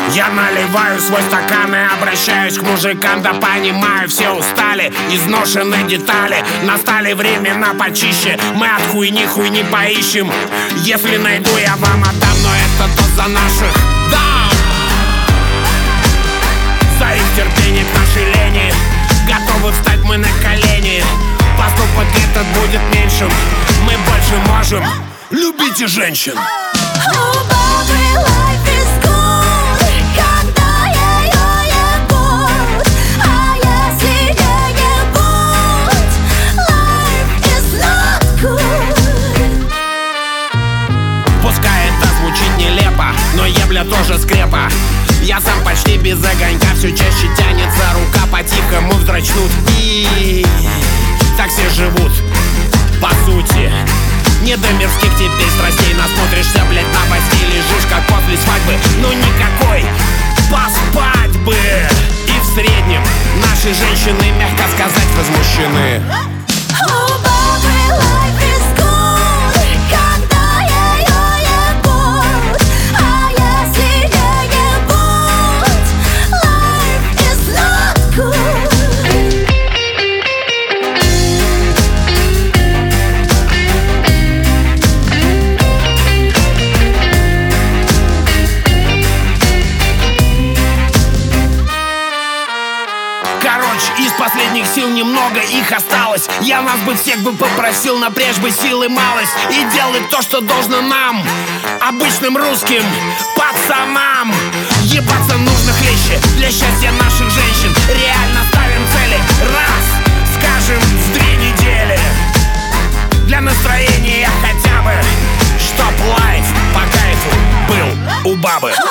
Я наливаю свой стакан и обращаюсь к мужикам. Да понимаю, все устали, изношены детали. Настали времена почище, мы от хуйни поищем. Если найду, я вам отдам, но это то за наших. Да! За их терпение к нашей лени. Готовы встать мы на колени. Поступок этот будет меньшим. Мы больше можем. Любите женщин. Пускай это звучит нелепо, но ебля тоже скрепа. Я сам почти без огонька, все чаще тянется рука, по-тихому вздрачнут. И так все живут, по сути. Не до мирских теперь страстей, насмотришься, блять, новостей. Лежишь как после свадьбы, но никакой, поспать бы. И в среднем наши женщины, мягко сказать, возмущены. Из последних сил немного их осталось. Я нас бы всех бы попросил напрячь бы силы малость и делать то, что должно нам, обычным русским пацанам. Ебаться нужно хлеще для счастья наших женщин. Реально ставим цели, раз, скажем, в 2 недели. Для настроения хотя бы, чтоб лайф по кайфу был у бабы.